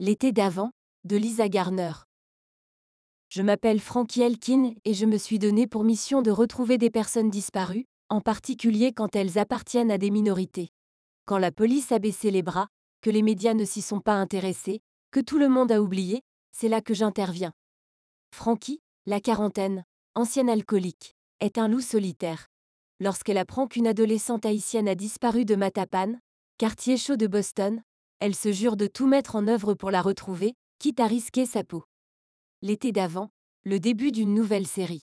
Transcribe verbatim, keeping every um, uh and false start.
L'été d'avant, de Lisa Garner. Je m'appelle Frankie Elkin et je me suis donné pour mission de retrouver des personnes disparues, en particulier quand elles appartiennent à des minorités. Quand la police a baissé les bras, que les médias ne s'y sont pas intéressés, que tout le monde a oublié, c'est là que j'interviens. Frankie, la quarantaine, ancienne alcoolique, est un loup solitaire. Lorsqu'elle apprend qu'une adolescente haïtienne a disparu de Mattapan, quartier chaud de Boston, elle se jure de tout mettre en œuvre pour la retrouver, quitte à risquer sa peau. L'été d'avant, le début d'une nouvelle série.